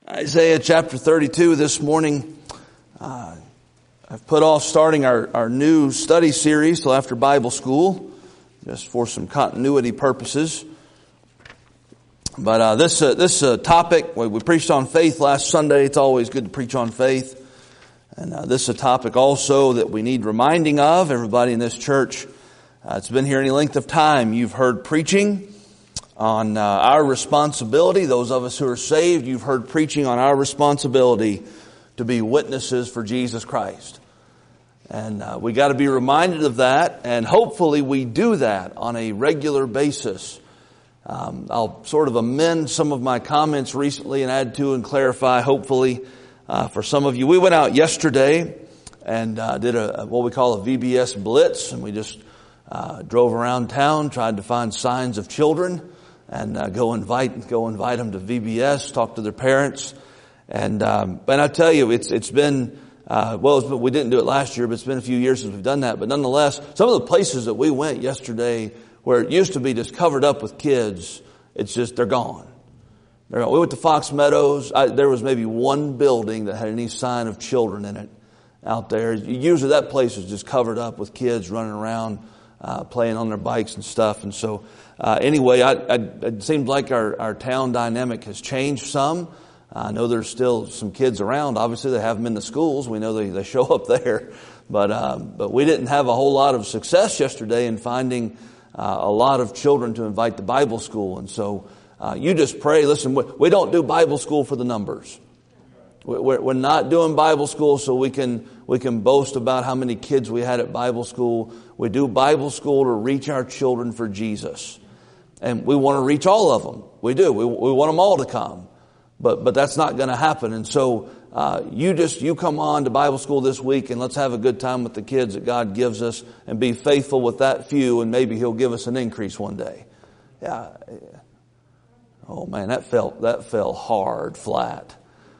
Isaiah chapter 32 this morning. I've put off starting our new study series till after Bible school, just for some continuity purposes. But this topic, we preached on faith last Sunday. It's always good to preach on faith. And this is a topic also that we need reminding of. Everybody in this church, it's been here any length of time. You've heard preaching on our responsibility. Those of us who are saved, you've heard preaching on our responsibility to be witnesses for Jesus Christ. And we got to be reminded of that, and hopefully we do that on a regular basis. I'll sort of amend some of my comments recently and add to and clarify, hopefully, for some of you. We went out yesterday and did what we call a VBS blitz, and we just drove around town, tried to find signs of children, and go invite them to VBS, talk to their parents, and I tell you, it's been we didn't do it last year, but it's been a few years since we've done that. But nonetheless, some of the places that we went yesterday, where it used to be just covered up with kids, it's just they're gone. We went to Fox Meadows. There was maybe one building that had any sign of children in it out there. Usually that place was just covered up with kids running around, playing on their bikes and stuff. And so, anyway, it seems like our town dynamic has changed some. I know there's still some kids around. Obviously, they have them in the schools. We know they show up there. But we didn't have a whole lot of success yesterday in finding a lot of children to invite to Bible school. And so, you just pray. Listen, we don't do Bible school for the numbers. We're not doing Bible school so we can boast about how many kids we had at Bible school. We do Bible school to reach our children for Jesus. And we want to reach all of them. We do. We want them all to come. But that's not going to happen. And so, you come on to Bible school this week and let's have a good time with the kids that God gives us and be faithful with that few, and maybe He'll give us an increase one day. Yeah. Oh man, that fell hard, flat.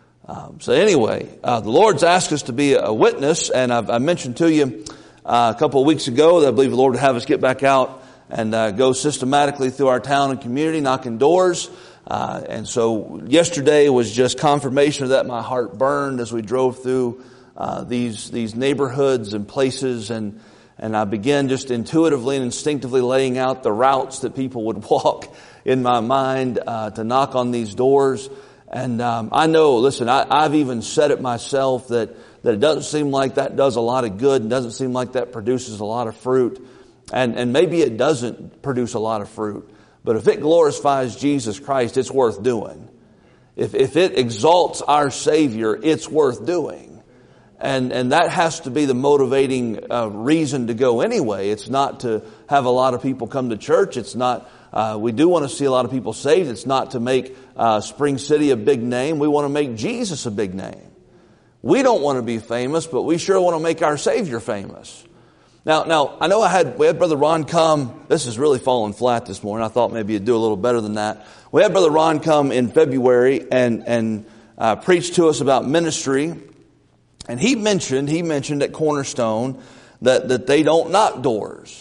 So anyway, the Lord's asked us to be a witness, and I mentioned to you a couple of weeks ago that I believe the Lord would have us get back out and go systematically through our town and community, knocking doors. And so yesterday was just confirmation of that. My heart burned as we drove through these neighborhoods and places, and I began just intuitively and instinctively laying out the routes that people would walk in my mind to knock on these doors. And I know, listen, I've even said it myself that it doesn't seem like that does a lot of good, and doesn't seem like that produces a lot of fruit. And maybe it doesn't produce a lot of fruit. But if it glorifies Jesus Christ, it's worth doing. If it exalts our Savior, it's worth doing. And that has to be the motivating reason to go anyway. It's not to have a lot of people come to church. It's not, we do want to see a lot of people saved. It's not to make Spring City a big name. We want to make Jesus a big name. We don't want to be famous, but we sure want to make our Savior famous. Now, I know we had Brother Ron come. This is really falling flat this morning. I thought maybe you'd do a little better than that. We had Brother Ron come in February and preach to us about ministry. And he mentioned at Cornerstone that they don't knock doors.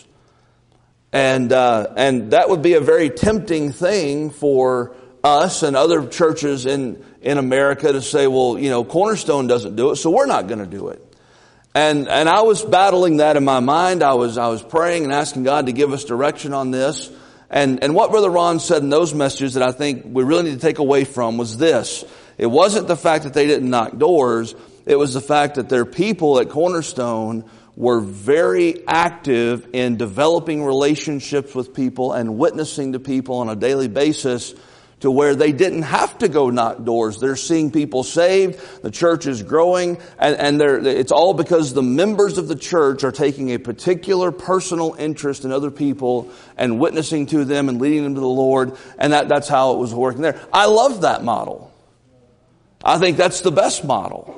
And that would be a very tempting thing for us and other churches in America to say, well, Cornerstone doesn't do it, so we're not going to do it. And I was battling that in my mind. I was praying and asking God to give us direction on this. And what Brother Ron said in those messages that I think we really need to take away from was this. It wasn't the fact that they didn't knock doors. It was the fact that their people at Cornerstone were very active in developing relationships with people and witnessing to people on a daily basis, to where they didn't have to go knock doors. They're seeing people saved. The church is growing, and it's all because the members of the church are taking a particular personal interest in other people and witnessing to them and leading them to the Lord. And that's how it was working there. I love that model. I think that's the best model.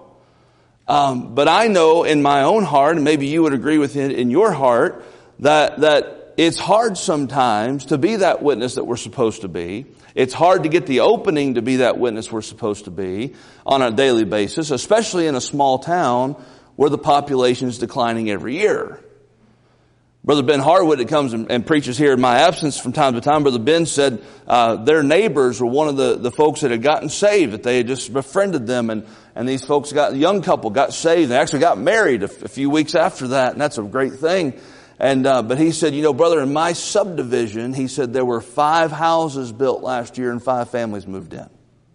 But I know in my own heart, and maybe you would agree with it in your heart, that it's hard sometimes to be that witness that we're supposed to be. It's hard to get the opening to be that witness we're supposed to be on a daily basis, especially in a small town where the population is declining every year. Brother Ben Harwood, that comes and preaches here in my absence from time to time, Brother Ben said their neighbors were one of the folks that had gotten saved, that they had just befriended them, and these folks a young couple got saved. They actually got married a few weeks after that, and that's a great thing. And but he said, brother, in my subdivision, he said there were 5 houses built last year and 5 families moved in.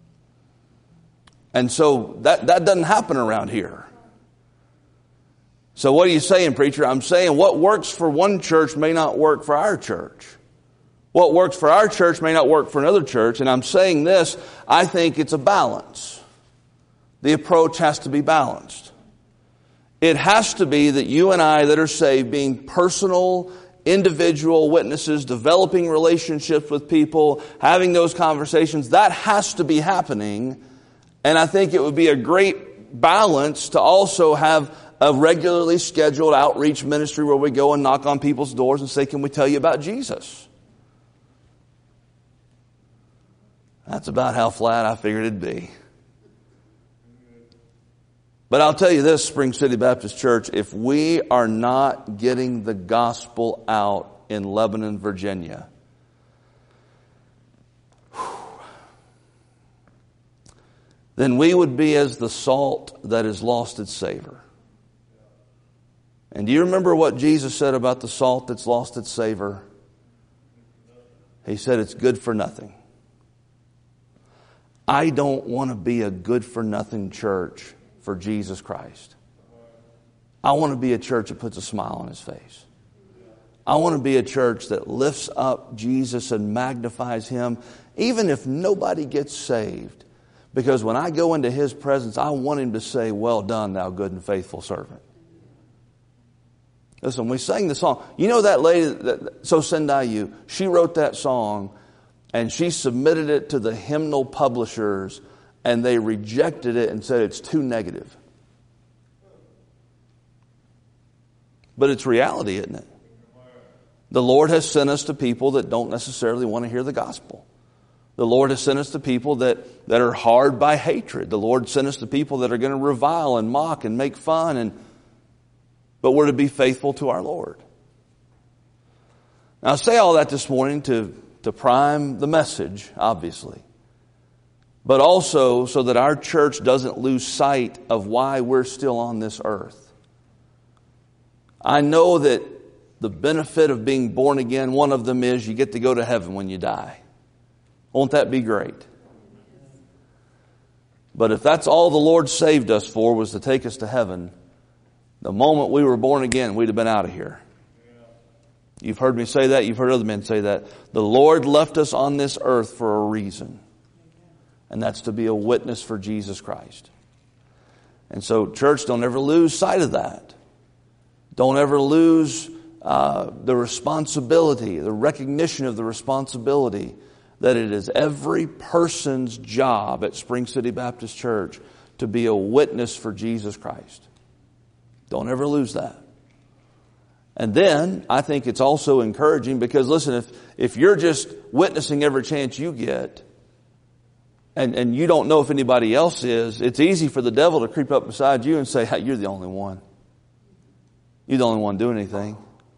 And so that doesn't happen around here. So what are you saying, preacher? I'm saying what works for one church may not work for our church. What works for our church may not work for another church. And I'm saying this, I think it's a balance. The approach has to be balanced. It has to be that you and I that are saved, being personal, individual witnesses, developing relationships with people, having those conversations, that has to be happening. And I think it would be a great balance to also have a regularly scheduled outreach ministry where we go and knock on people's doors and say, can we tell you about Jesus? That's about how flat I figured it'd be. But I'll tell you this, Spring City Baptist Church, if we are not getting the gospel out in Lebanon, Virginia, then we would be as the salt that has lost its savor. And do you remember what Jesus said about the salt that's lost its savor? He said it's good for nothing. I don't want to be a good for nothing church for Jesus Christ. I want to be a church that puts a smile on his face. I want to be a church that lifts up Jesus and magnifies him, even if nobody gets saved. Because when I go into his presence, I want him to say, well done, thou good and faithful servant. Listen, we sang the song. You know that lady, So Send I You, she wrote that song and she submitted it to the hymnal publishers and they rejected it and said it's too negative. But it's reality, isn't it? The Lord has sent us to people that don't necessarily want to hear the gospel. The Lord has sent us to people that are hard by hatred. The Lord sent us to people that are going to revile and mock and make fun, but we're to be faithful to our Lord. Now I say all that this morning to prime the message, obviously, but also so that our church doesn't lose sight of why we're still on this earth. I know that the benefit of being born again, one of them is you get to go to heaven when you die. Won't that be great? But if that's all the Lord saved us for was to take us to heaven, the moment we were born again, we'd have been out of here. You've heard me say that. You've heard other men say that. The Lord left us on this earth for a reason. And that's to be a witness for Jesus Christ. And so, church, don't ever lose sight of that. Don't ever lose the responsibility, the recognition of the responsibility that it is every person's job at Spring City Baptist Church to be a witness for Jesus Christ. Don't ever lose that. And then I think it's also encouraging because, listen, if you're just witnessing every chance you get and you don't know if anybody else is, it's easy for the devil to creep up beside you and say, hey, you're the only one. You're the only one doing anything.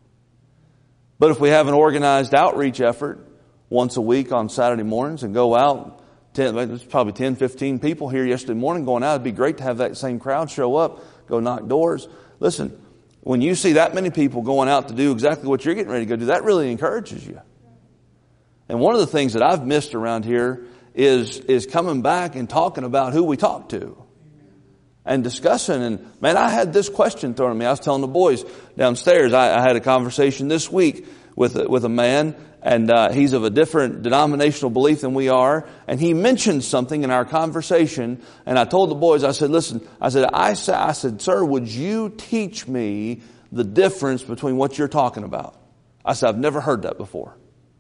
But if we have an organized outreach effort once a week on Saturday mornings and go out, there's probably 10, 15 people here yesterday morning going out. It'd be great to have that same crowd show up, go knock doors. Listen, when you see that many people going out to do exactly what you're getting ready to go do, that really encourages you. And one of the things that I've missed around here is coming back and talking about who we talk to and discussing. And man, I had this question thrown at me. I was telling the boys downstairs, I had a conversation this week with a man, and he's of a different denominational belief than we are. And he mentioned something in our conversation, and I told the boys, I said, listen, I said, sir, would you teach me the difference between what you're talking about? I said, I've never heard that before.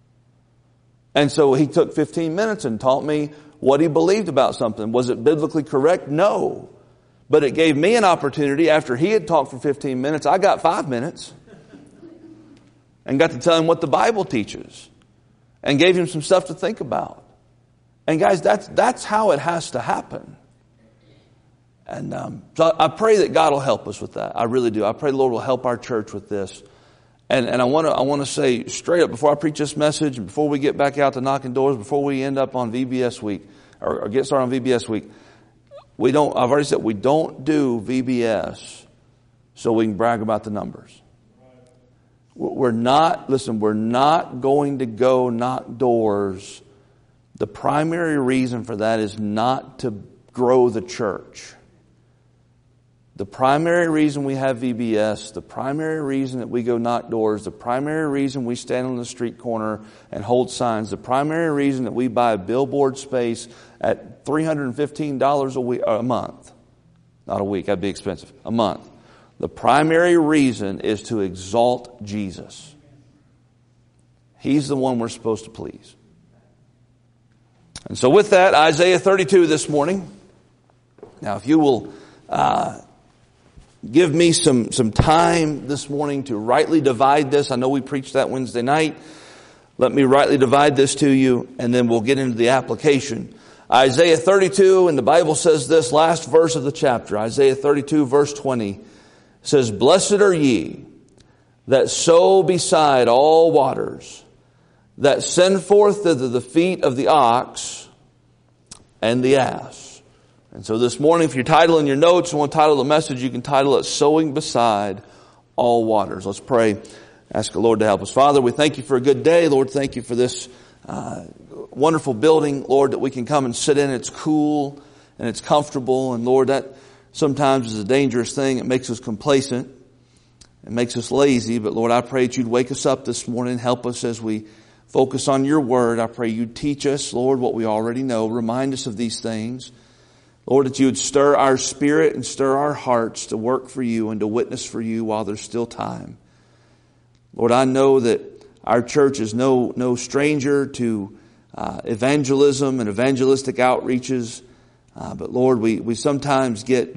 And so he took 15 minutes and taught me what he believed about something. Was it biblically correct? No. But it gave me an opportunity. After he had talked for 15 minutes, I got 5 minutes and got to tell him what the Bible teaches and gave him some stuff to think about. And guys, that's how it has to happen. And so I pray that God will help us with that. I really do. I pray the Lord will help our church with this. And I want to say straight up, before I preach this message and before we get back out to knocking doors, before we end up on VBS week or get started on VBS week, I've already said we don't do VBS so we can brag about the numbers. We're not going to go knock doors. The primary reason for that is not to grow the church. The primary reason we have VBS, the primary reason that we go knock doors, the primary reason we stand on the street corner and hold signs, the primary reason that we buy a billboard space at $315 a month, not a week, that'd be expensive, a month. The primary reason is to exalt Jesus. He's the one we're supposed to please. And so with that, Isaiah 32 this morning. Now, if you will give me some time this morning to rightly divide this. I know we preached that Wednesday night. Let me rightly divide this to you, and then we'll get into the application. Isaiah 32, and the Bible says this, last verse of the chapter, Isaiah 32, verse 20, says, "Blessed are ye that sow beside all waters, that send forth thither the feet of the ox and the ass." And so this morning, if you're titling your notes and want to title the message, you can title it, "Sowing Beside All Waters." Let's pray. Ask the Lord to help us. Father, we thank you for a good day. Lord, thank you for this wonderful building, Lord, that we can come and sit in. It's cool and it's comfortable. And Lord, that sometimes is a dangerous thing. It makes us complacent. It makes us lazy. But Lord, I pray that you'd wake us up this morning. Help us as we focus on your word. I pray you'd teach us, Lord, what we already know. Remind us of these things. Lord, that you would stir our spirit and stir our hearts to work for you and to witness for you while there's still time. Lord, I know that our church is no stranger to evangelism and evangelistic outreaches. But Lord, we sometimes get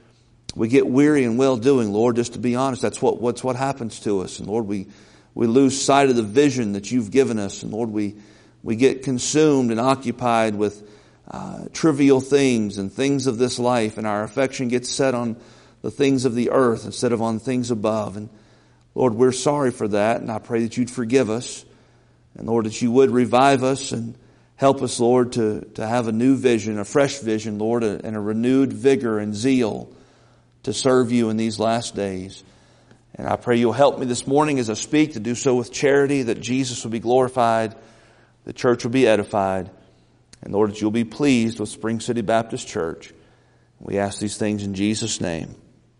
weary in well-doing, Lord, just to be honest. That's what happens to us. And Lord, we lose sight of the vision that you've given us. And Lord, we get consumed and occupied with trivial things and things of this life, and our affection gets set on the things of the earth instead of on things above. And Lord, we're sorry for that, and I pray that you'd forgive us. And Lord, that you would revive us and help us, Lord, to have a new vision, a fresh vision, Lord, and a renewed vigor and zeal to serve you in these last days. And I pray you'll help me this morning as I speak to do so with charity, that Jesus will be glorified, the church will be edified, and Lord, that you'll be pleased with Spring City Baptist Church. We ask these things in Jesus' name.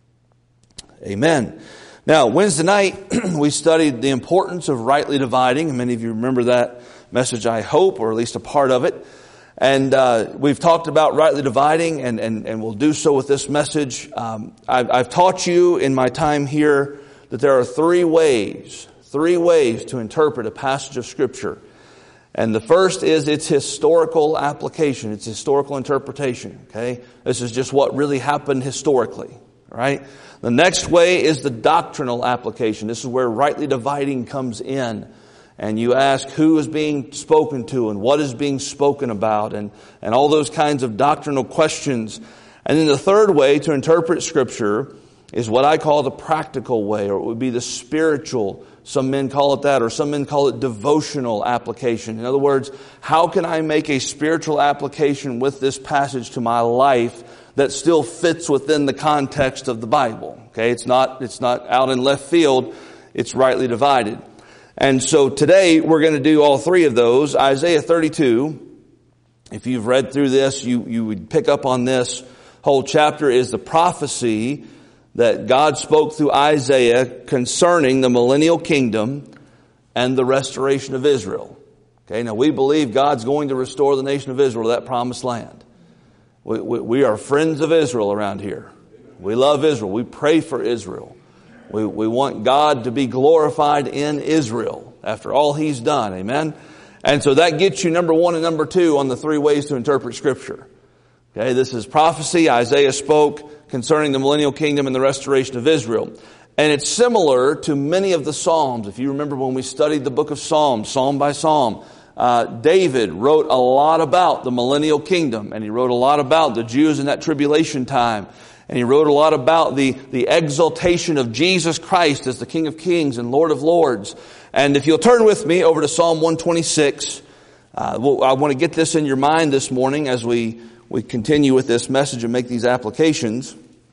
Amen. Now, Wednesday night, we studied the importance of rightly dividing. Many of you remember that message, I hope, or at least a part of it. And we've talked about rightly dividing, and we'll do so with this message. I've taught you in my time here that there are three ways to interpret a passage of Scripture. And the first is its historical application, its historical interpretation. Okay, this is just what really happened historically, right? The next way is the doctrinal application. This is where rightly dividing comes in. And you ask who is being spoken to and what is being spoken about and all those kinds of doctrinal questions. And then the third way to interpret Scripture is what I call the practical way, or it would be the spiritual. Some men call it that, or some men call it devotional application. In other words, how can I make a spiritual application with this passage to my life that still fits within the context of the Bible? Okay, it's not out in left field. It's rightly divided. And so today we're going to do all three of those. Isaiah 32, if you've read through this, you would pick up on this whole chapter is the prophecy that God spoke through Isaiah concerning the millennial kingdom and the restoration of Israel. Okay, now we believe God's going to restore the nation of Israel to that promised land. We are friends of Israel around here. We love Israel. We pray for Israel. We want God to be glorified in Israel after all He's done. Amen? And so that gets you number one and number two on the three ways to interpret Scripture. Okay, this is prophecy Isaiah spoke concerning the millennial kingdom and the restoration of Israel. And it's similar to many of the Psalms. If you remember when we studied the book of Psalms, Psalm by Psalm, David wrote a lot about the millennial kingdom, and he wrote a lot about the Jews in that tribulation time. And he wrote a lot about the exaltation of Jesus Christ as the King of Kings and Lord of Lords. And if you'll turn with me over to Psalm 126, I want to get this in your mind this morning as we continue with this message and make these applications.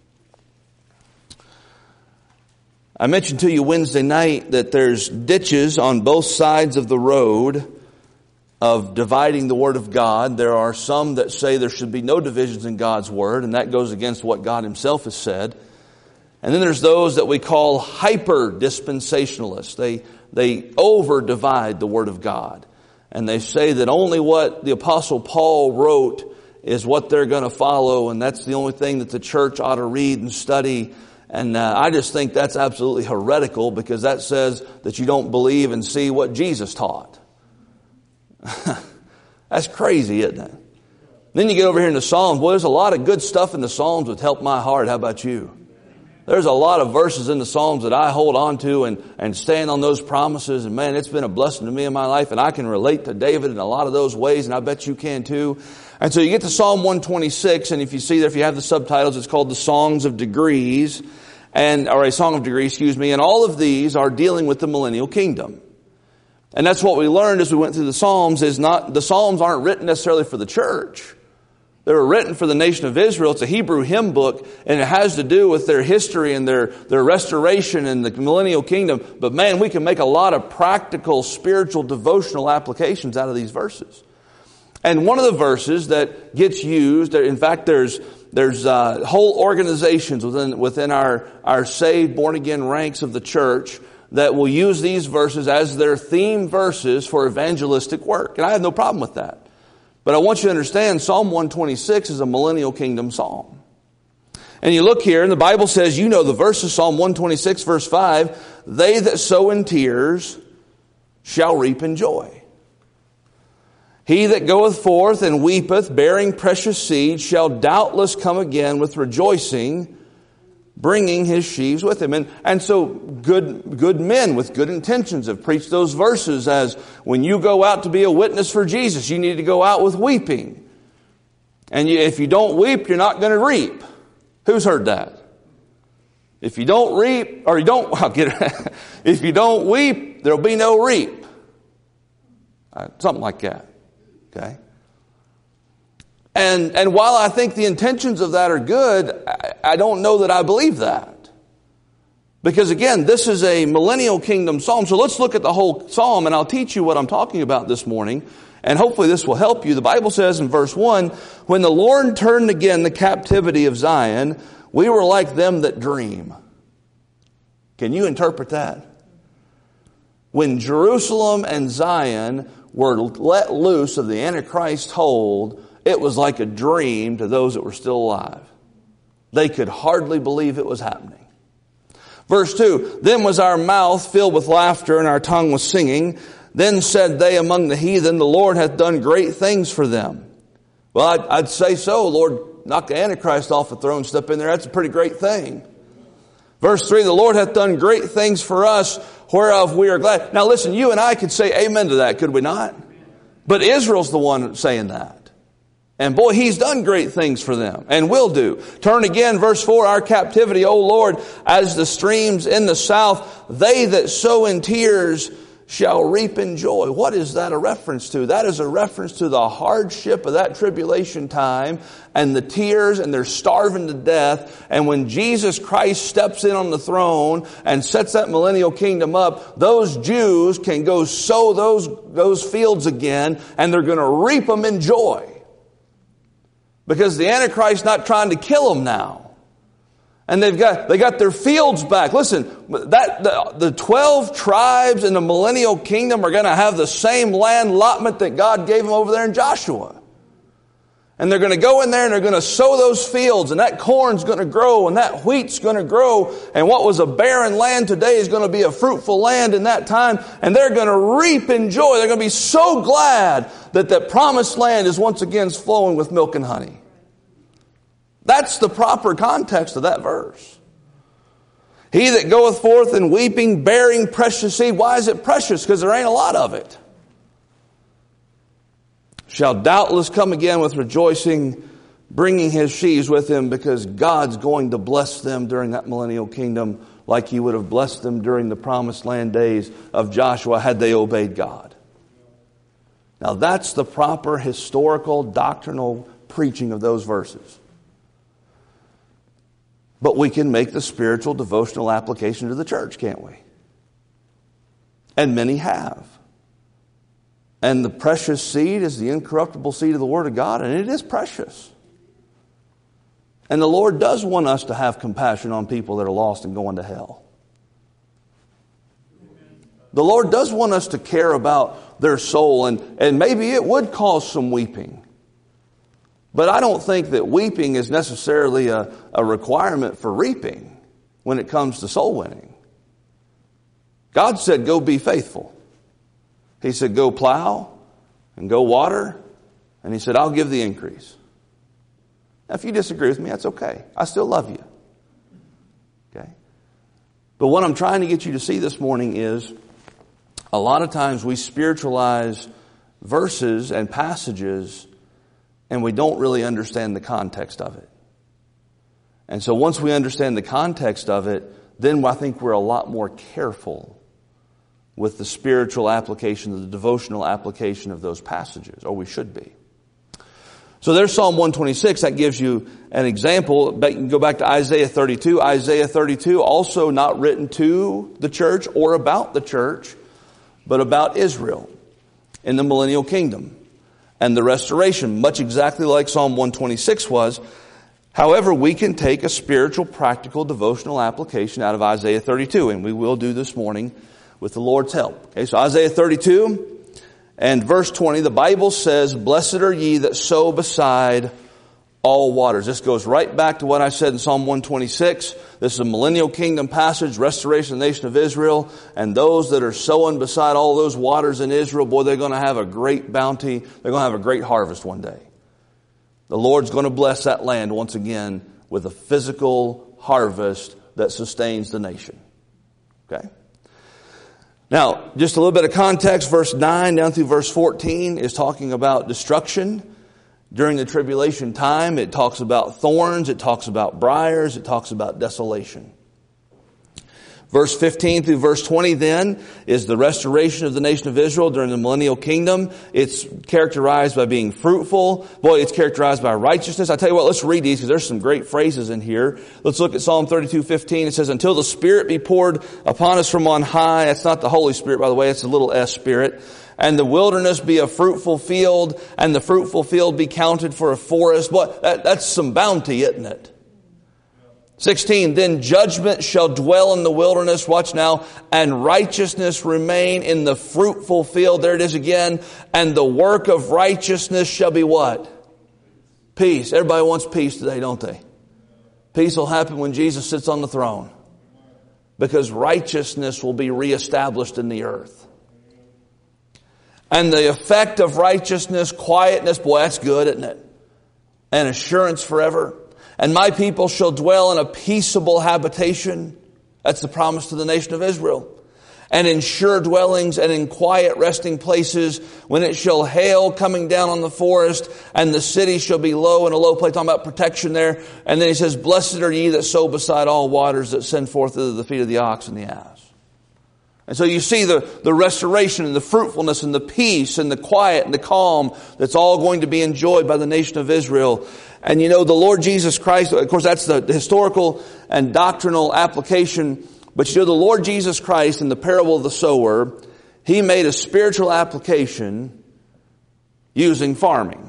I mentioned to you Wednesday night that there's ditches on both sides of the road of dividing the Word of God. There are some that say there should be no divisions in God's Word, and that goes against what God Himself has said. And then there's those that we call hyper-dispensationalists. They over-divide the Word of God. And they say that only what the Apostle Paul wrote is what they're going to follow, and that's the only thing that the church ought to read and study. And I just think that's absolutely heretical, because that says that you don't believe and see what Jesus taught. That's crazy, isn't it? Then you get over here in the Psalms. Boy, there's a lot of good stuff in the Psalms that help my heart. How about you? There's a lot of verses in the Psalms that I hold on to and stand on those promises. And man, it's been a blessing to me in my life. And I can relate to David in a lot of those ways. And I bet you can too. And so you get to Psalm 126. And if you see there, if you have the subtitles, it's called the Songs of Degrees. Or a Song of Degrees, excuse me. And all of these are dealing with the millennial kingdom. And that's what we learned as we went through the Psalms, the Psalms aren't written necessarily for the church. They were written for the nation of Israel. It's a Hebrew hymn book, and it has to do with their history and their restoration and the millennial kingdom. But man, we can make a lot of practical, spiritual, devotional applications out of these verses. And one of the verses that gets used, in fact, there's whole organizations within our saved, born-again ranks of the church that will use these verses as their theme verses for evangelistic work. And I have no problem with that. But I want you to understand, Psalm 126 is a millennial kingdom psalm. And you look here, and the Bible says, you know the verses, Psalm 126, verse 5, they that sow in tears shall reap in joy. He that goeth forth and weepeth, bearing precious seed, shall doubtless come again with rejoicing, bringing his sheaves with him. And so good men with good intentions have preached those verses as when you go out to be a witness for Jesus, you need to go out with weeping. And if you don't weep, you're not going to reap. Who's heard that? If you don't reap, or if you don't weep, there'll be no reap. Something like that. Okay? And while I think the intentions of that are good, I don't know that I believe that. Because again, this is a millennial kingdom psalm. So let's look at the whole psalm, and I'll teach you what I'm talking about this morning. And hopefully this will help you. The Bible says in verse 1, when the Lord turned again the captivity of Zion, we were like them that dream. Can you interpret that? When Jerusalem and Zion were let loose of the Antichrist hold, it was like a dream to those that were still alive. They could hardly believe it was happening. Verse 2, then was our mouth filled with laughter and our tongue was singing. Then said they among the heathen, the Lord hath done great things for them. Well, I'd say so. Lord, knock the Antichrist off the throne, step in there. That's a pretty great thing. Verse 3, the Lord hath done great things for us, whereof we are glad. Now listen, you and I could say amen to that, could we not? But Israel's the one saying that. And boy, He's done great things for them and will do. Turn again, verse 4, our captivity, O Lord, as the streams in the south, they that sow in tears shall reap in joy. What is that a reference to? That is a reference to the hardship of that tribulation time and the tears, and they're starving to death. And when Jesus Christ steps in on the throne and sets that millennial kingdom up, those Jews can go sow those fields again, and they're going to reap them in joy. Because the Antichrist's not trying to kill them now. And they got their fields back. Listen, the 12 tribes in the millennial kingdom are going to have the same land allotment that God gave them over there in Joshua. And they're going to go in there and they're going to sow those fields, and that corn's going to grow and that wheat's going to grow. And what was a barren land today is going to be a fruitful land in that time. And they're going to reap in joy. They're going to be so glad that the promised land is once again flowing with milk and honey. That's the proper context of that verse. He that goeth forth and weeping, bearing precious seed. Why is it precious? Because there ain't a lot of it. shall doubtless come again with rejoicing, bringing his sheaves with him, because God's going to bless them during that millennial kingdom like he would have blessed them during the promised land days of Joshua had they obeyed God. Now that's the proper historical, doctrinal preaching of those verses. But we can make the spiritual, devotional application to the church, can't we? And many have. And the precious seed is the incorruptible seed of the Word of God, and it is precious. And the Lord does want us to have compassion on people that are lost and going to hell. The Lord does want us to care about their soul, and maybe it would cause some weeping. But I don't think that weeping is necessarily a requirement for reaping when it comes to soul winning. God said, go be faithful. He said, go plow and go water. And he said, I'll give the increase. Now, if you disagree with me, that's okay. I still love you. Okay? But what I'm trying to get you to see this morning is a lot of times we spiritualize verses and passages and we don't really understand the context of it. And so once we understand the context of it, then I think we're a lot more careful with the spiritual application, the devotional application of those passages, or we should be. So there's Psalm 126. That gives you an example. You can go back to Isaiah 32. Isaiah 32, also not written to the church or about the church, but about Israel in the millennial kingdom and the restoration, much exactly like Psalm 126 was. However, we can take a spiritual, practical, devotional application out of Isaiah 32, and we will do this morning with the Lord's help. Okay, so Isaiah 32 and verse 20, the Bible says, blessed are ye that sow beside all waters. This goes right back to what I said in Psalm 126. This is a millennial kingdom passage, restoration of the nation of Israel. And those that are sowing beside all those waters in Israel, boy, they're going to have a great bounty. They're going to have a great harvest one day. The Lord's going to bless that land once again with a physical harvest that sustains the nation. Okay? Now, just a little bit of context. Verse 9 down through verse 14 is talking about destruction during the tribulation time. It talks about thorns. It talks about briars. It talks about desolation. Verse 15 through verse 20 then is the restoration of the nation of Israel during the millennial kingdom. It's characterized by being fruitful. Boy, it's characterized by righteousness. I tell you what, let's read these because there's some great phrases in here. Let's look at Psalm 32:15. It says, until the Spirit be poured upon us from on high. That's not the Holy Spirit, by the way. It's a little S Spirit. And the wilderness be a fruitful field, and the fruitful field be counted for a forest. Boy, that's some bounty, isn't it? 16, then judgment shall dwell in the wilderness, watch now, and righteousness remain in the fruitful field. There it is again. And the work of righteousness shall be what? Peace. Everybody wants peace today, don't they? Peace will happen when Jesus sits on the throne. Because righteousness will be reestablished in the earth. And the effect of righteousness, quietness, boy, that's good, isn't it? And assurance forever. And my people shall dwell in a peaceable habitation. That's the promise to the nation of Israel. And in sure dwellings and in quiet resting places, when it shall hail coming down on the forest, and the city shall be low in a low place. Talking about protection there. And then he says, blessed are ye that sow beside all waters, that send forth thither the feet of the ox and the ass. And so you see the restoration and the fruitfulness and the peace and the quiet and the calm that's all going to be enjoyed by the nation of Israel. And you know, the Lord Jesus Christ, of course that's the historical and doctrinal application, but you know, the Lord Jesus Christ in the parable of the sower, He made a spiritual application using farming.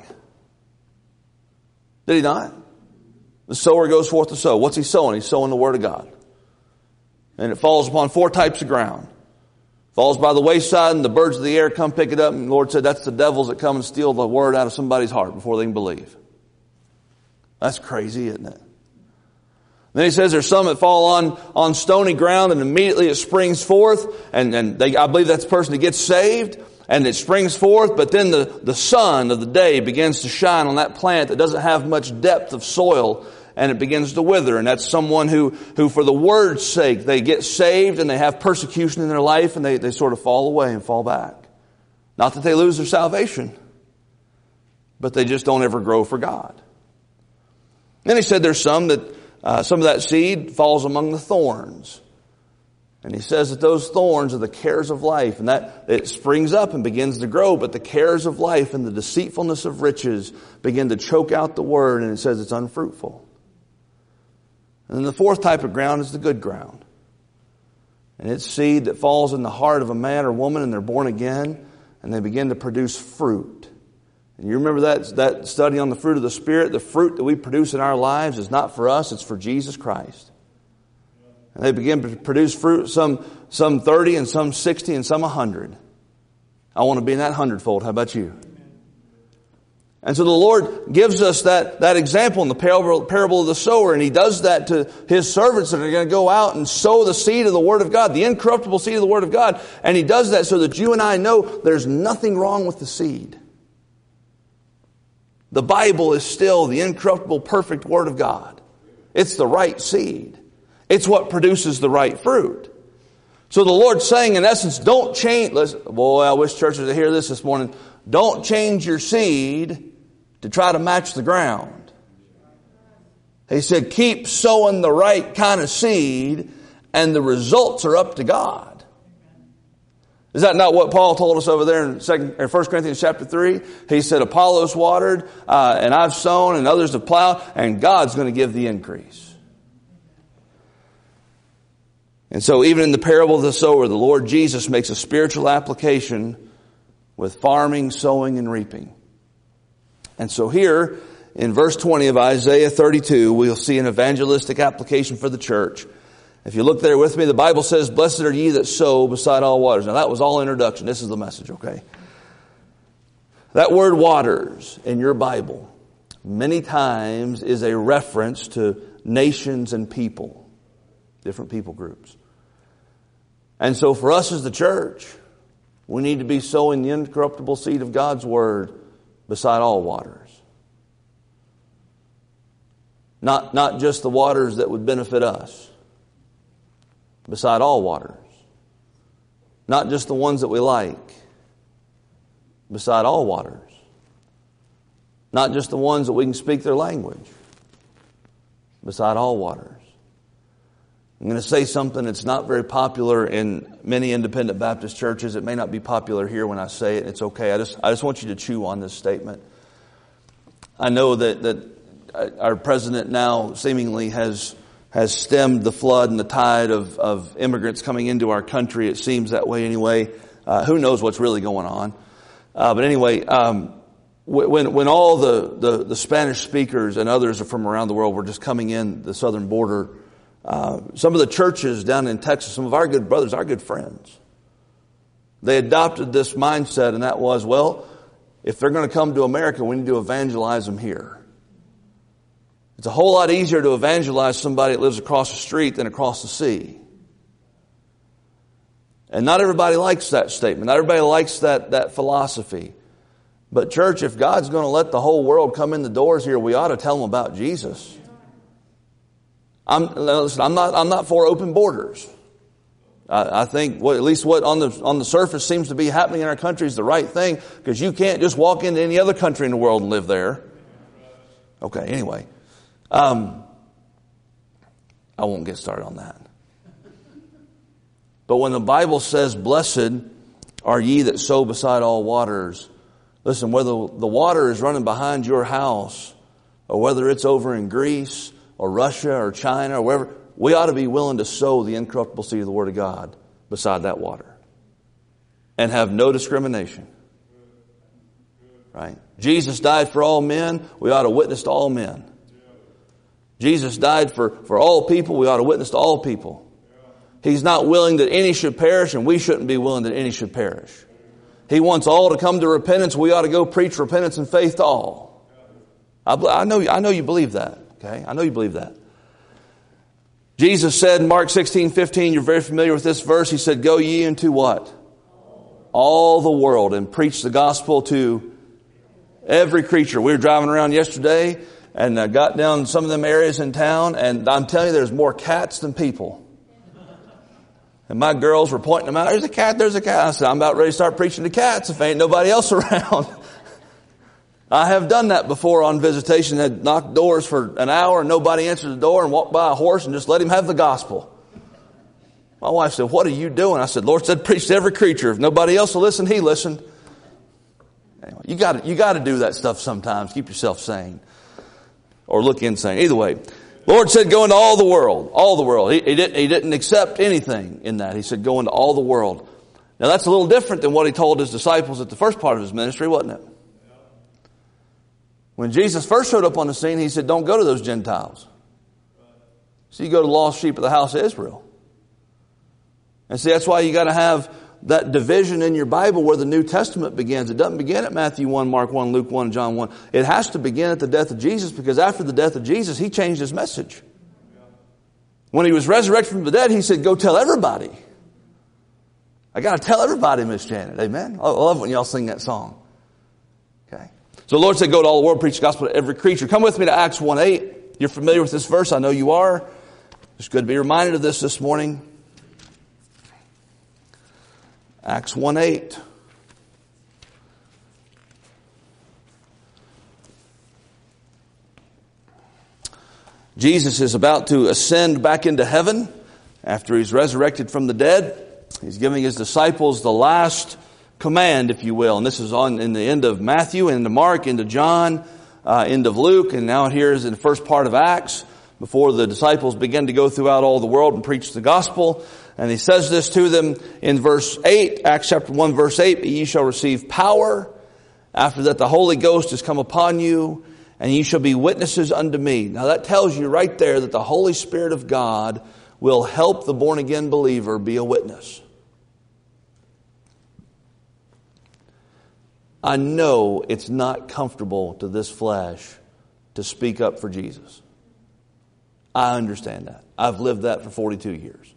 Did He not? The sower goes forth to sow. What's he sowing? He's sowing the Word of God. And it falls upon 4 types of ground. Falls by the wayside and the birds of the air come pick it up. And the Lord said that's the devils that come and steal the Word out of somebody's heart before they can believe. That's crazy, isn't it? Then He says there's some that fall on stony ground and immediately it springs forth. And I believe that's the person that gets saved. And it springs forth, but then the sun of the day begins to shine on that plant that doesn't have much depth of soil, and it begins to wither. And that's someone who for the word's sake, they get saved and they have persecution in their life and they sort of fall away and fall back. Not that they lose their salvation, but they just don't ever grow for God. Then he said there's some of that seed falls among the thorns. And he says that those thorns are the cares of life, and that it springs up and begins to grow, but the cares of life and the deceitfulness of riches begin to choke out the word, and it says it's unfruitful. And then the fourth type of ground is the good ground. And it's seed that falls in the heart of a man or woman, and they're born again, and they begin to produce fruit. And you remember that study on the fruit of the Spirit? The fruit that we produce in our lives is not for us, it's for Jesus Christ. And they begin to produce fruit, some 30 and some 60 and some 100. I want to be in that 100-fold. How about you? And so the Lord gives us that example in the parable of the sower, and He does that to His servants that are going to go out and sow the seed of the Word of God, the incorruptible seed of the Word of God. And He does that so that you and I know there's nothing wrong with the seed. The Bible is still the incorruptible, perfect Word of God. It's the right seed. It's what produces the right fruit. So the Lord's saying, in essence, don't change. Boy, I wish churches would hear this morning. Don't change your seed to try to match the ground. He said, keep sowing the right kind of seed, and the results are up to God. Is that not what Paul told us over there in 1 Corinthians chapter 3? He said, Apollos watered, and I've sown, and others have plowed, and God's going to give the increase. And so even in the parable of the sower, the Lord Jesus makes a spiritual application with farming, sowing, and reaping. And so here, in verse 20 of Isaiah 32, we'll see an evangelistic application for the church. If you look there with me, the Bible says, blessed are ye that sow beside all waters. Now that was all introduction. This is the message, okay? That word waters in your Bible many times is a reference to nations and people. Different people groups. And so for us as the church, we need to be sowing the incorruptible seed of God's Word beside all waters. Not just the waters that would benefit us. Beside all waters. Not just the ones that we like. Beside all waters. Not just the ones that we can speak their language. Beside all waters. I'm going to say something that's not very popular in many independent Baptist churches. It may not be popular here when I say it. It's okay. I just want you to chew on this statement. I know that our president now seemingly has stemmed the flood and the tide of immigrants coming into our country. It seems that way anyway. Who knows what's really going on? But anyway, when all the Spanish speakers and others are from around the world were just coming in the southern border, some of the churches down in Texas, some of our good brothers, our good friends, they adopted this mindset, and that was, well, if they're going to come to America, we need to evangelize them here. It's a whole lot easier to evangelize somebody that lives across the street than across the sea. And not everybody likes that statement. Not everybody likes that philosophy. But church, if God's going to let the whole world come in the doors here, we ought to tell them about Jesus. I'm not for open borders. I think at least what on the surface seems to be happening in our country is the right thing, because you can't just walk into any other country in the world and live there. Okay, anyway. I won't get started on that. But when the Bible says, blessed are ye that sow beside all waters, listen, whether the water is running behind your house or whether it's over in Greece or Russia or China or wherever, we ought to be willing to sow the incorruptible seed of the Word of God beside that water and have no discrimination. Right? Jesus died for all men. We ought to witness to all men. Jesus died for all people. We ought to witness to all people. He's not willing that any should perish, and we shouldn't be willing that any should perish. He wants all to come to repentance. We ought to go preach repentance and faith to all. I know you believe that. Okay? I know you believe that. Jesus said in Mark 16:15, you're very familiar with this verse. He said, go ye into what? All the world, and preach the gospel to every creature. We were driving around yesterday and got down some of them areas in town, and I'm telling you, there's more cats than people. And my girls were pointing them out. There's a cat, there's a cat. I said, I'm about ready to start preaching to cats if ain't nobody else around. I have done that before on visitation. Had knocked doors for an hour and nobody answered the door, and walked by a horse and just let him have the gospel. My wife said, "What are you doing?" I said, "Lord said preach to every creature. If nobody else will listen, he listened." Anyway, you got to do that stuff sometimes. Keep yourself sane, or look insane. Either way, Lord said, "Go into all the world." All the world. He didn't accept anything in that. He said, "Go into all the world." Now that's a little different than what he told his disciples at the first part of his ministry, wasn't it? When Jesus first showed up on the scene, he said, "Don't go to those Gentiles. So you go to the lost sheep of the house of Israel." And see, that's why you got to have that division in your Bible where the New Testament begins. It doesn't begin at Matthew 1, Mark 1, Luke 1, John 1. It has to begin at the death of Jesus, because after the death of Jesus, he changed his message. When he was resurrected from the dead, he said, "Go tell everybody." I got to tell everybody, Miss Janet. Amen. I love when y'all sing that song. Okay. So the Lord said, "Go to all the world, preach the gospel to every creature." Come with me to Acts 1:8. You're familiar with this verse. I know you are. It's good to be reminded of this morning. Acts 1:8. Jesus is about to ascend back into heaven after he's resurrected from the dead. He's giving his disciples the last command, if you will. And this is in the end of Matthew, into Mark, into John, end of Luke, and now here is in the first part of Acts, before the disciples begin to go throughout all the world and preach the gospel. And he says this to them in verse 8, Acts chapter 1, verse 8, "But ye shall receive power. After that the Holy Ghost has come upon you, and ye shall be witnesses unto me." Now that tells you right there that the Holy Spirit of God will help the born-again believer be a witness. I know it's not comfortable to this flesh to speak up for Jesus. I understand that. I've lived that for 42 years.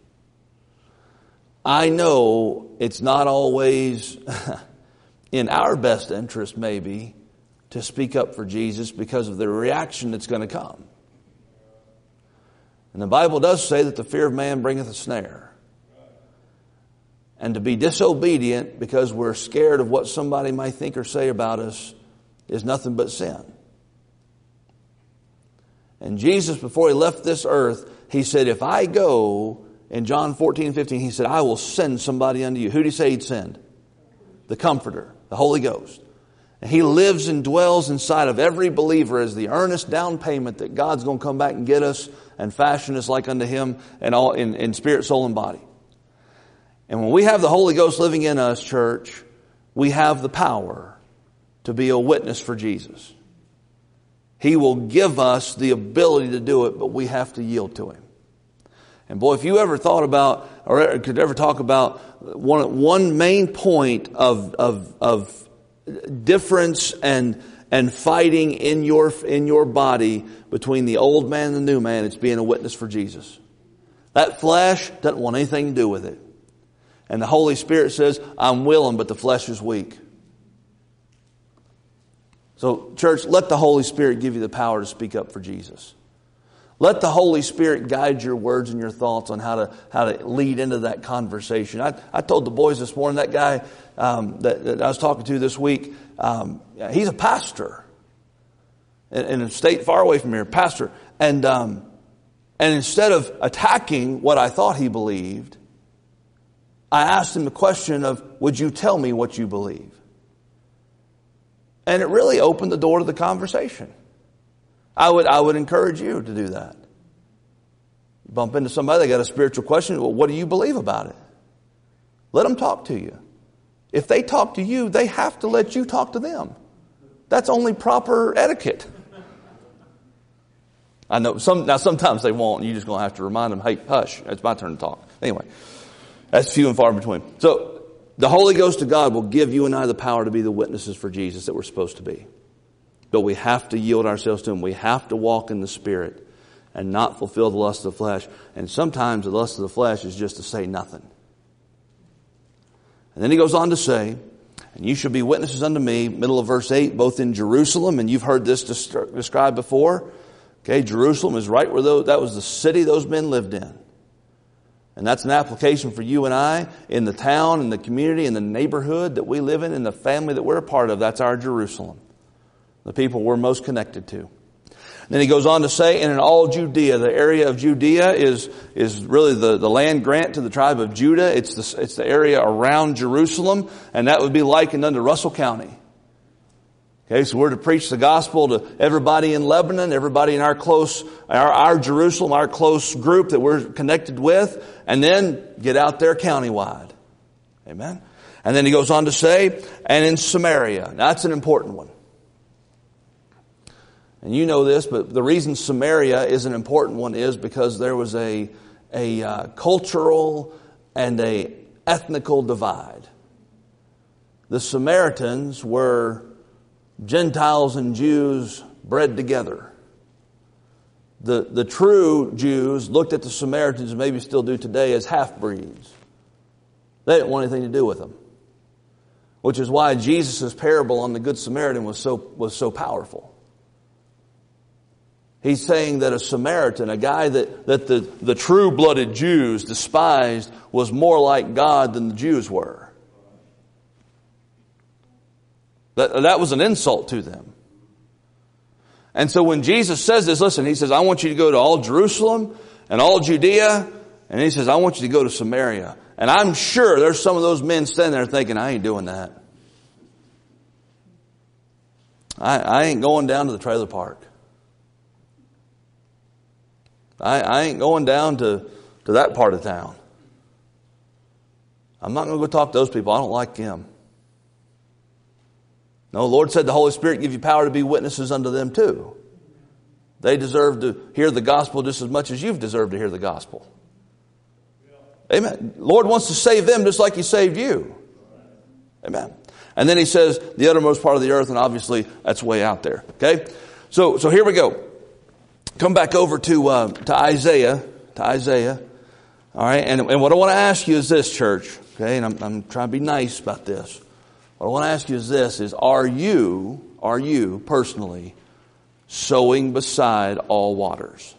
I know it's not always in our best interest, maybe, to speak up for Jesus because of the reaction that's going to come. And the Bible does say that the fear of man bringeth a snare. And to be disobedient because we're scared of what somebody might think or say about us is nothing but sin. And Jesus, before he left this earth, he said, "If I go," in John 14:15, he said, "I will send somebody unto you." Who did he say he'd send? The Comforter, the Holy Ghost. And he lives and dwells inside of every believer as the earnest down payment that God's going to come back and get us and fashion us like unto him and all in spirit, soul, and body. And when we have the Holy Ghost living in us, church, we have the power to be a witness for Jesus. He will give us the ability to do it, but we have to yield to him. And boy, if you ever thought about, or could ever talk about one main point of difference and fighting in your body between the old man and the new man, it's being a witness for Jesus. That flesh doesn't want anything to do with it. And the Holy Spirit says, "I'm willing, but the flesh is weak." So, church, let the Holy Spirit give you the power to speak up for Jesus. Let the Holy Spirit guide your words and your thoughts on how to lead into that conversation. I told the boys this morning, that guy that I was talking to this week, he's a pastor in a state far away from here, pastor. And instead of attacking what I thought he believed, I asked him the question of, "Would you tell me what you believe?" And it really opened the door to the conversation. I would encourage you to do that. You bump into somebody, they got a spiritual question. Well, what do you believe about it? Let them talk to you. If they talk to you, they have to let you talk to them. That's only proper etiquette. I know sometimes they won't, and you're just going to have to remind them, "Hey, hush, it's my turn to talk." Anyway, that's few and far between. So the Holy Ghost of God will give you and I the power to be the witnesses for Jesus that we're supposed to be. But we have to yield ourselves to him. We have to walk in the Spirit and not fulfill the lust of the flesh. And sometimes the lust of the flesh is just to say nothing. And then he goes on to say, "And you shall be witnesses unto me," middle of verse 8, "both in Jerusalem," and you've heard this described before. Okay, Jerusalem is right where that was the city those men lived in. And that's an application for you and I in the town, in the community, in the neighborhood that we live in the family that we're a part of. That's our Jerusalem. the people we're most connected to. Then he goes on to say, and in all Judea, the area of Judea is really the land grant to the tribe of Judah. It's the area around Jerusalem, and that would be likened unto Russell County. Okay, so we're to preach the gospel to everybody in Lebanon, everybody in our Jerusalem, our close group that we're connected with, and then get out there countywide. Amen. And then he goes on to say, and in Samaria. Now that's an important one. And you know this, but the reason Samaria is an important one is because there was a cultural and a ethnical divide. The Samaritans were Gentiles and Jews bred together. The true Jews looked at the Samaritans, and maybe still do today, as half-breeds. They didn't want anything to do with them. Which is why Jesus' parable on the Good Samaritan was so powerful. He's saying that a Samaritan, a guy that the true-blooded Jews despised, was more like God than the Jews were. That was an insult to them. And so when Jesus says this, listen, he says, I want you to go to all Jerusalem and all Judea. And he says, I want you to go to Samaria. And I'm sure there's some of those men standing there thinking, I ain't doing that. I ain't going down to the trailer park. I ain't going down to that part of town. I'm not going to go talk to those people. I don't like them. No, the Lord said the Holy Spirit give you power to be witnesses unto them too. They deserve to hear the gospel just as much as you've deserved to hear the gospel. Amen. Lord wants to save them just like He saved you. Amen. And then He says the uttermost part of the earth, and obviously that's way out there. Okay? So here we go. Come back over to Isaiah. All right, and what I want to ask you is this, church. Okay, and I'm trying to be nice about this. What I want to ask you is this: are you personally sowing beside all waters?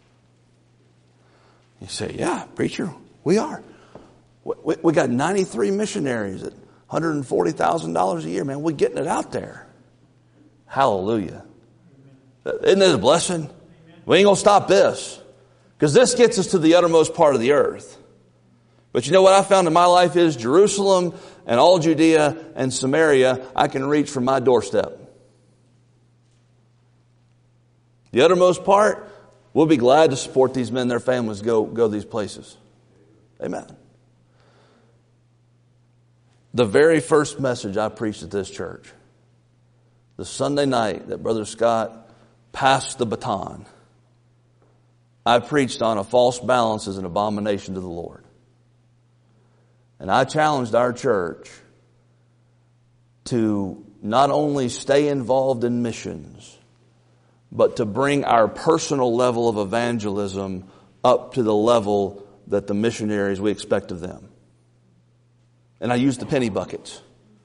You say, yeah, preacher, we are. We got 93 missionaries at $140,000 a year. Man, we're getting it out there. Hallelujah! Isn't this a blessing? We ain't going to stop this. Because this gets us to the uttermost part of the earth. But you know what I found in my life is Jerusalem and all Judea and Samaria, I can reach from my doorstep. The uttermost part, we'll be glad to support these men and their families go these places. Amen. The very first message I preached at this church, the Sunday night that Brother Scott passed the baton, I preached on a false balance is an abomination to the Lord. And I challenged our church to not only stay involved in missions, but to bring our personal level of evangelism up to the level that the missionaries we expect of them. And I used the penny buckets.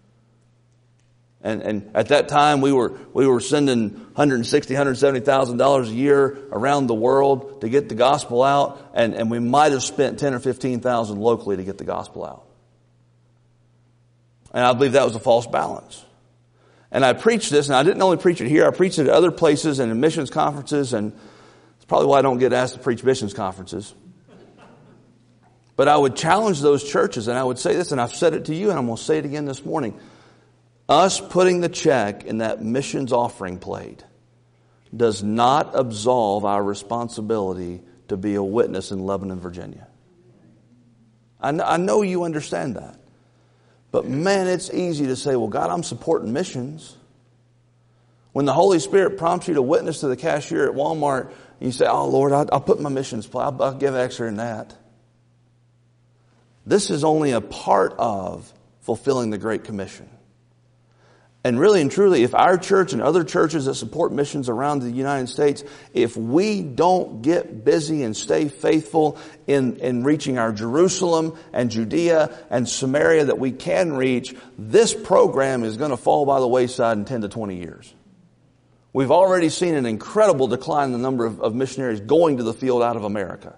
And at that time, we were sending $160,000, $170,000 a year around the world to get the gospel out, and we might have spent $10,000 or $15,000 locally to get the gospel out. And I believe that was a false balance. And I preached this, and I didn't only preach it here, I preached it at other places and in missions conferences, and it's probably why I don't get asked to preach missions conferences. But I would challenge those churches, and I would say this, and I've said it to you, and I'm going to say it again this morning. Us putting the check in that missions offering plate does not absolve our responsibility to be a witness in Lebanon, Virginia. I know you understand that. But man, it's easy to say, well, God, I'm supporting missions. When the Holy Spirit prompts you to witness to the cashier at Walmart, you say, oh, Lord, I'll put my missions plate. I'll give extra in that. This is only a part of fulfilling the Great Commission. And really and truly, if our church and other churches that support missions around the United States, if we don't get busy and stay faithful in reaching our Jerusalem and Judea and Samaria that we can reach, this program is going to fall by the wayside in 10 to 20 years. We've already seen an incredible decline in the number of missionaries going to the field out of America.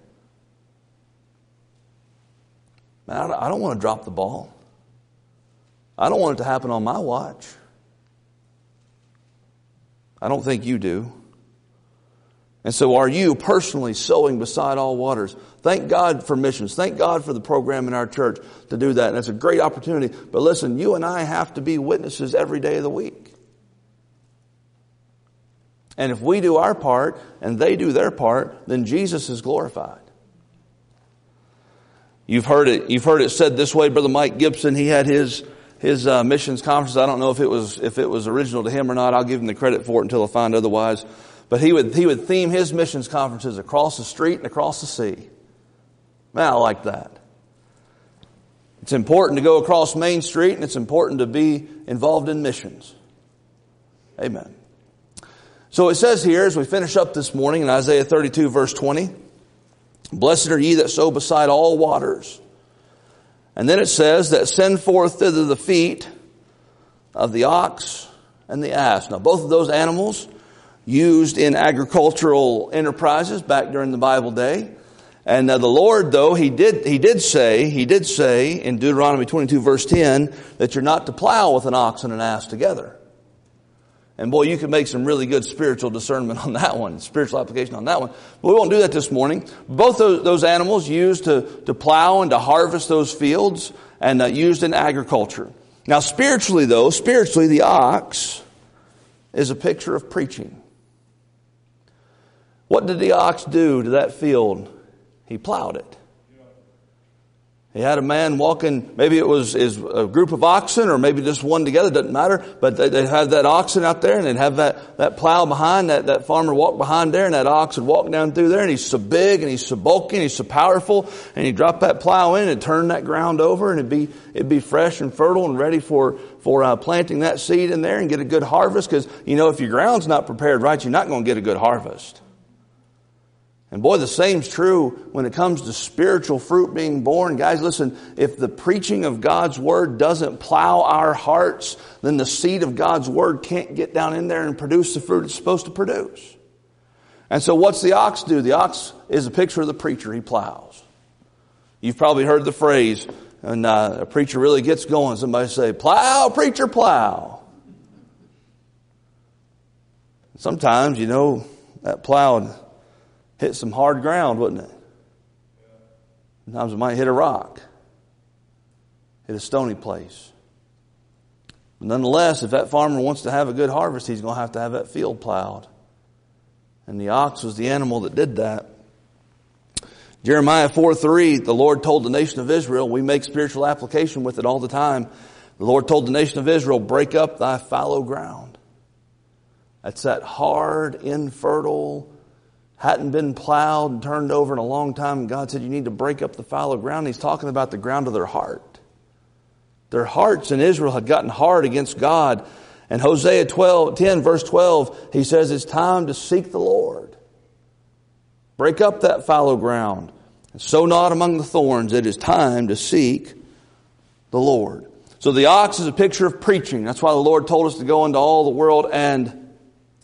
Man, I don't want to drop the ball. I don't want it to happen on my watch. I don't think you do. And so are you personally sowing beside all waters? Thank God for missions. Thank God for the program in our church to do that. And it's a great opportunity. But listen, you and I have to be witnesses every day of the week. And if we do our part and they do their part, then Jesus is glorified. You've heard it said this way. Brother Mike Gibson, he had his missions conference. I don't know if it was original to him or not. I'll give him the credit for it until I find otherwise. But he would theme his missions conferences across the street and across the sea. Man, I like that. It's important to go across Main Street, and it's important to be involved in missions. Amen. So it says here, as we finish up this morning in Isaiah 32 verse 20, blessed are ye that sow beside all waters. And then it says that send forth thither the feet of the ox and the ass. Now both of those animals used in agricultural enterprises back during the Bible day. And the Lord, though, He did say in Deuteronomy 22 verse 10 that you're not to plow with an ox and an ass together. And boy, you can make some really good spiritual discernment on that one, spiritual application on that one. But we won't do that this morning. Both those animals used to plow and to harvest those fields and used in agriculture. Now spiritually, the ox is a picture of preaching. What did the ox do to that field? He plowed it. He had a man walking, maybe it was a group of oxen or maybe just one together, doesn't matter. But they'd have that oxen out there and they'd have that plow behind, that farmer walk behind there and that ox would walk down through there and he's so big and he's so bulky and he's so powerful and he'd drop that plow in and turn that ground over and it'd be fresh and fertile and ready for planting that seed in there and get a good harvest. Because, if your ground's not prepared right, you're not going to get a good harvest. And boy, the same's true when it comes to spiritual fruit being born. Guys, listen, if the preaching of God's Word doesn't plow our hearts, then the seed of God's Word can't get down in there and produce the fruit it's supposed to produce. And so what's the ox do? The ox is a picture of the preacher. He plows. You've probably heard the phrase, and a preacher really gets going. Somebody say, plow, preacher, plow. Sometimes, that plow hit some hard ground, wouldn't it? Sometimes it might hit a rock, hit a stony place. But nonetheless, if that farmer wants to have a good harvest, he's going to have that field plowed. And the ox was the animal that did that. Jeremiah 4:3, the Lord told the nation of Israel, we make spiritual application with it all the time. The Lord told the nation of Israel, break up thy fallow ground. That's that hard, infertile, hadn't been plowed and turned over in a long time. And God said, you need to break up the fallow ground. He's talking about the ground of their heart. Their hearts in Israel had gotten hard against God. And Hosea 10 verse 12, he says, it's time to seek the Lord. Break up that fallow ground. And sow not among the thorns. It is time to seek the Lord. So the ox is a picture of preaching. That's why the Lord told us to go into all the world and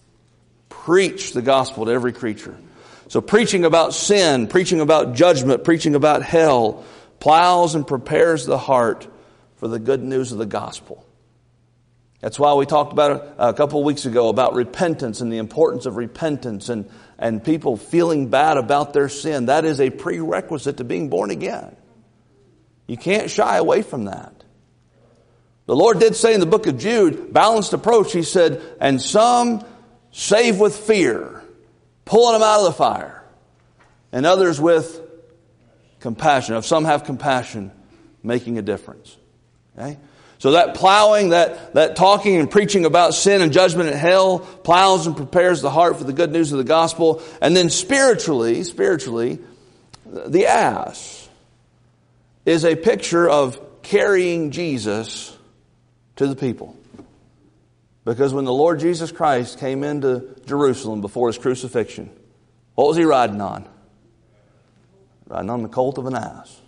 preach the gospel to every creature. So preaching about sin, preaching about judgment, preaching about hell, plows and prepares the heart for the good news of the gospel. That's why we talked about a couple of weeks ago about repentance and the importance of repentance and people feeling bad about their sin. That is a prerequisite to being born again. You can't shy away from that. The Lord did say in the book of Jude, balanced approach, He said, and some save with fear, pulling them out of the fire. And others with compassion. If some have compassion, making a difference. Okay? So that plowing, that talking and preaching about sin and judgment and hell, plows and prepares the heart for the good news of the gospel. And then spiritually, the ass is a picture of carrying Jesus to the people. Because when the Lord Jesus Christ came into Jerusalem before His crucifixion, what was He riding on? Riding on the colt of an ass.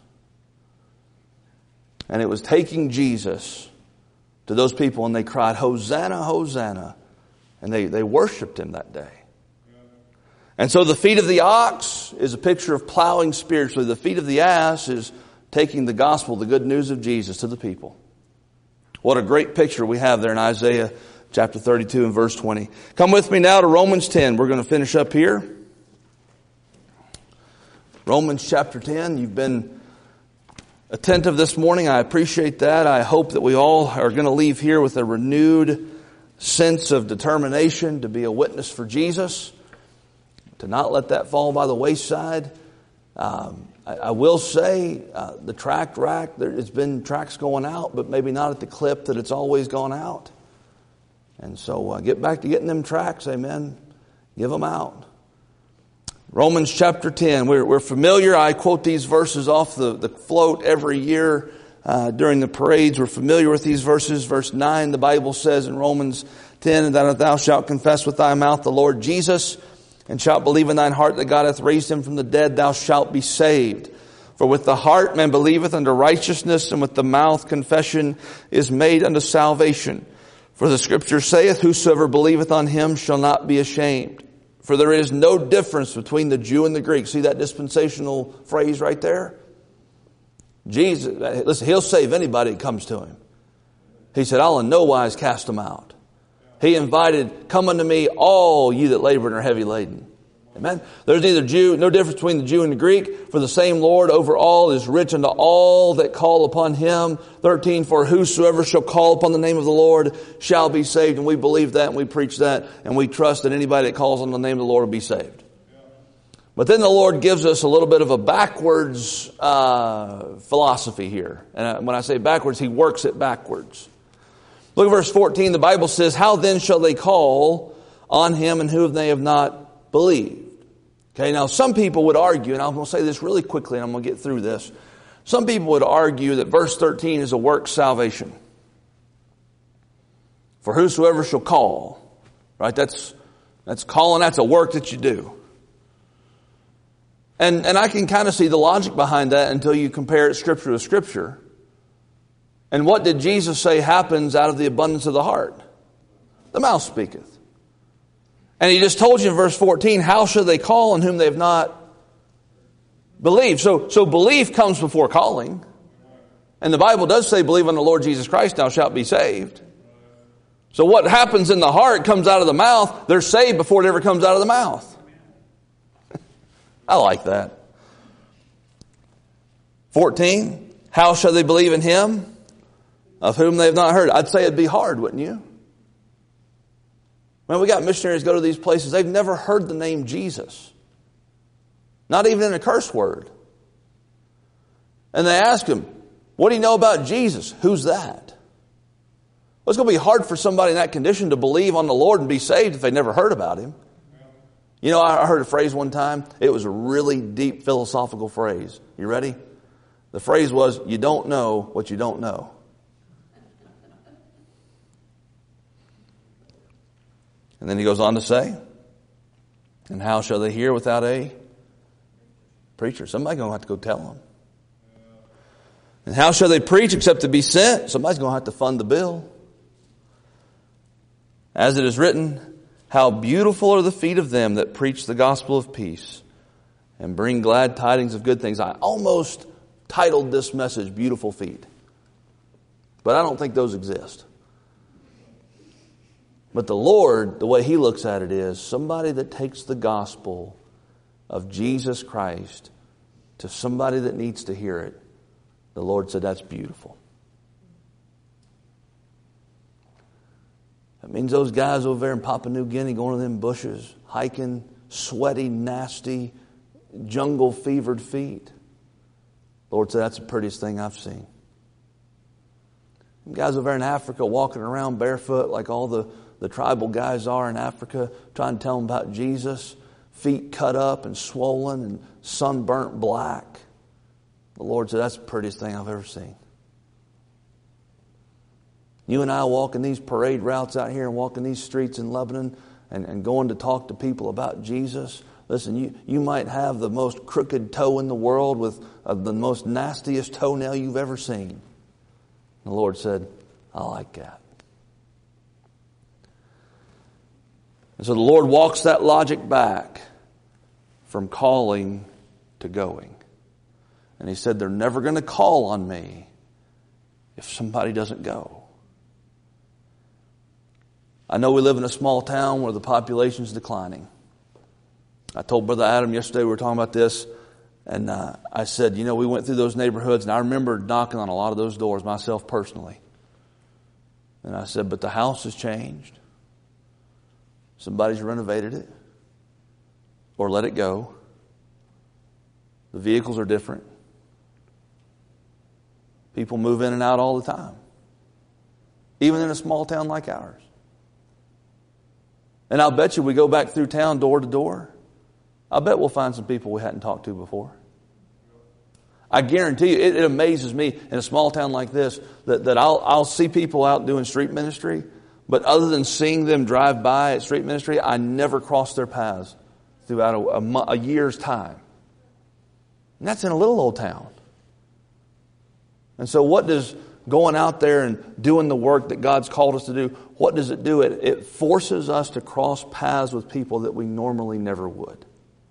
And it was taking Jesus to those people and they cried, Hosanna, Hosanna. And they worshiped Him that day. And so the feet of the ox is a picture of plowing spiritually. The feet of the ass is taking the gospel, the good news of Jesus to the people. What a great picture we have there in Isaiah chapter 32 and verse 20. Come with me now to Romans 10. We're going to finish up here. Romans chapter 10. You've been attentive this morning. I appreciate that. I hope that we all are going to leave here with a renewed sense of determination to be a witness for Jesus, to not let that fall by the wayside. I will say the tract rack, there's been tracts going out, but maybe not at the clip that it's always gone out. And so get back to getting them tracts, amen. Give them out. Romans chapter 10, we're familiar. I quote these verses off the float every year during the parades. We're familiar with these verses. Verse 9, the Bible says in Romans 10, that if thou shalt confess with thy mouth the Lord Jesus, and shalt believe in thine heart that God hath raised him from the dead, thou shalt be saved. For with the heart man believeth unto righteousness, and with the mouth confession is made unto salvation. For the Scripture saith, whosoever believeth on him shall not be ashamed. For there is no difference between the Jew and the Greek. See that dispensational phrase right there? Jesus, listen, he'll save anybody that comes to him. He said, I'll in no wise cast them out. He invited, come unto me, all you that labor and are heavy laden. Amen. There's no difference between the Jew and the Greek. For the same Lord over all is rich unto all that call upon him. 13, for whosoever shall call upon the name of the Lord shall be saved. And we believe that and we preach that and we trust that anybody that calls on the name of the Lord will be saved. But then the Lord gives us a little bit of a backwards philosophy here. And when I say backwards, He works it backwards. Look at verse 14. The Bible says, how then shall they call on Him in whom they have not believed? Okay, now some people would argue, and I'm going to say this really quickly and I'm going to get through this. Some people would argue that verse 13 is a work salvation. For whosoever shall call, right? That's calling, that's a work that you do. And I can kind of see the logic behind that until you compare it Scripture to Scripture. And what did Jesus say happens out of the abundance of the heart? The mouth speaketh. And He just told you in verse 14, how shall they call on whom they have not believed? So belief comes before calling. And the Bible does say, believe on the Lord Jesus Christ, thou shalt be saved. So what happens in the heart comes out of the mouth. They're saved before it ever comes out of the mouth. I like that. 14, how shall they believe in Him of whom they have not heard? I'd say it'd be hard, wouldn't you? Man, we got missionaries go to these places. They've never heard the name Jesus. Not even in a curse word. And they ask them, what do you know about Jesus? Who's that? Well, it's going to be hard for somebody in that condition to believe on the Lord and be saved if they never heard about Him. You know, I heard a phrase one time. It was a really deep philosophical phrase. You ready? The phrase was, you don't know what you don't know. And then he goes on to say, and how shall they hear without a preacher? Somebody's going to have to go tell them. And how shall they preach except to be sent? Somebody's going to have to fund the bill. As it is written, how beautiful are the feet of them that preach the gospel of peace and bring glad tidings of good things. I almost titled this message, Beautiful Feet. But I don't think those exist. But the Lord, the way He looks at it is somebody that takes the gospel of Jesus Christ to somebody that needs to hear it. The Lord said, that's beautiful. That means those guys over there in Papua New Guinea going to them bushes, hiking, sweaty, nasty, jungle-fevered feet. The Lord said, that's the prettiest thing I've seen. Them guys over there in Africa walking around barefoot like all the tribal guys are in Africa, trying to tell them about Jesus, feet cut up and swollen and sunburnt black. The Lord said, that's the prettiest thing I've ever seen. You and I walking these parade routes out here and walking these streets in Lebanon and going to talk to people about Jesus. Listen, you might have the most crooked toe in the world with the most nastiest toenail you've ever seen. The Lord said, I like that. And so the Lord walks that logic back from calling to going. And He said, they're never going to call on me if somebody doesn't go. I know we live in a small town where the population is declining. I told Brother Adam yesterday, we were talking about this, and I said, we went through those neighborhoods, and I remember knocking on a lot of those doors myself personally. And I said, but the house has changed. Somebody's renovated it or let it go. The vehicles are different. People move in and out all the time, even in a small town like ours. And I'll bet you we go back through town door to door, I bet we'll find some people we hadn't talked to before. I guarantee you, it amazes me in a small town like this that I'll see people out doing street ministry, but other than seeing them drive by at street ministry, I never cross their paths throughout a year's time. And that's in a little old town. And so what does going out there and doing the work that God's called us to do, what does it do? It forces us to cross paths with people that we normally never would.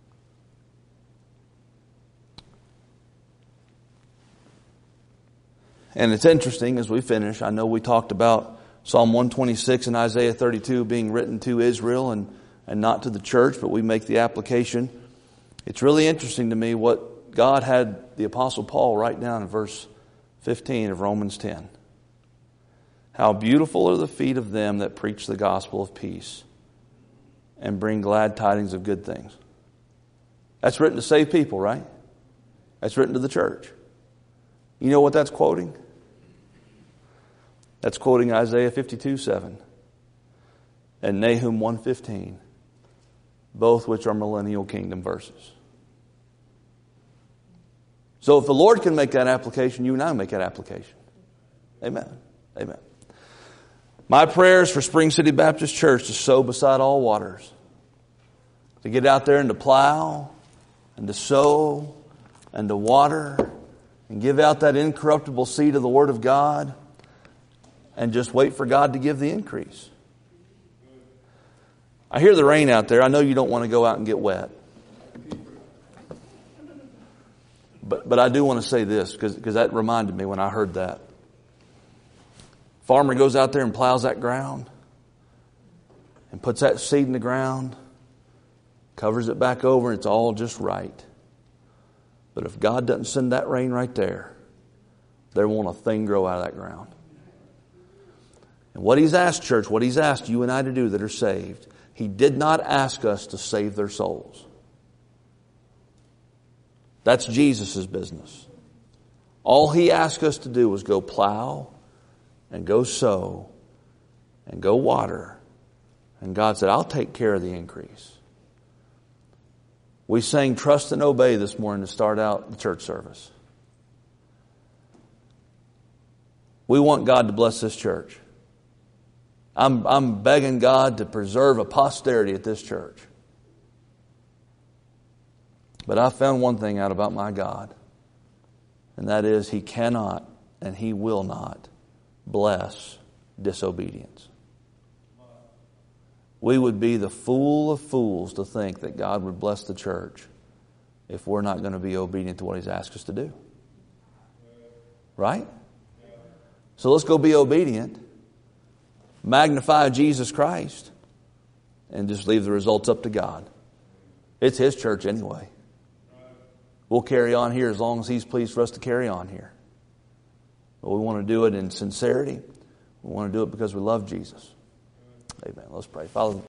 And it's interesting as we finish, I know we talked about Psalm 126 and Isaiah 32 being written to Israel and not to the church, but we make the application. It's really interesting to me what God had the Apostle Paul write down in verse 15 of Romans 10. How beautiful are the feet of them that preach the gospel of peace and bring glad tidings of good things. That's written to save people, right? That's written to the church. You know what that's quoting? That's quoting Isaiah 52:7 and Nahum 1:15, both which are millennial kingdom verses. So if the Lord can make that application, you and I make that application. Amen. Amen. My prayers for Spring City Baptist Church to sow beside all waters, to get out there and to plow and to sow and to water and give out that incorruptible seed of the Word of God and just wait for God to give the increase. I hear the rain out there. I know you don't want to go out and get wet. But I do want to say this because that reminded me when I heard that. Farmer goes out there and plows that ground and puts that seed in the ground, covers it back over, and it's all just right. But if God doesn't send that rain right there won't a thing grow out of that ground. And what He's asked, church, what He's asked you and I to do that are saved, He did not ask us to save their souls. That's Jesus' business. All He asked us to do was go plow and go sow and go water. And God said, I'll take care of the increase. We sang Trust and Obey this morning to start out the church service. We want God to bless this church. I'm begging God to preserve a posterity at this church. But I found one thing out about my God, and that is He cannot and He will not bless disobedience. We would be the fool of fools to think that God would bless the church if we're not going to be obedient to what He's asked us to do. Right? So let's go be obedient, magnify Jesus Christ, and just leave the results up to God. It's His church anyway. We'll carry on here as long as He's pleased for us to carry on here. But we want to do it in sincerity. We want to do it because we love Jesus. Amen. Let's pray. Father,